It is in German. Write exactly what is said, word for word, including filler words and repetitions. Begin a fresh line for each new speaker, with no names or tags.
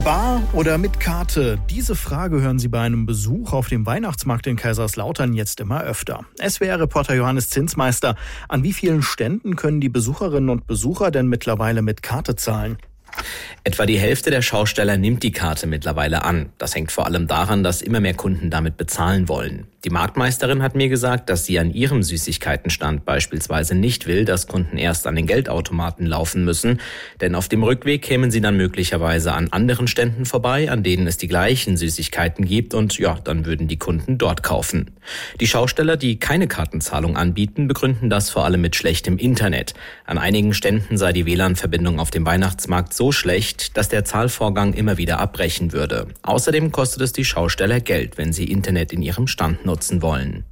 Bar oder mit Karte? Diese Frage hören Sie bei einem Besuch auf dem Weihnachtsmarkt in Kaiserslautern jetzt immer öfter. S W R-Reporter Johannes Zinsmeister, an wie vielen Ständen können die Besucherinnen und Besucher denn mittlerweile mit Karte zahlen?
Etwa die Hälfte der Schausteller nimmt die Karte mittlerweile an. Das hängt vor allem daran, dass immer mehr Kunden damit bezahlen wollen. Die Marktmeisterin hat mir gesagt, dass sie an ihrem Süßigkeitenstand beispielsweise nicht will, dass Kunden erst an den Geldautomaten laufen müssen. Denn auf dem Rückweg kämen sie dann möglicherweise an anderen Ständen vorbei, an denen es die gleichen Süßigkeiten gibt. Und ja, dann würden die Kunden dort kaufen. Die Schausteller, die keine Kartenzahlung anbieten, begründen das vor allem mit schlechtem Internet. An einigen Ständen sei die W L A N-Verbindung auf dem Weihnachtsmarkt so schlecht, dass der Zahlvorgang immer wieder abbrechen würde. Außerdem kostet es die Schausteller Geld, wenn sie Internet in ihrem Stand nutzen wollen.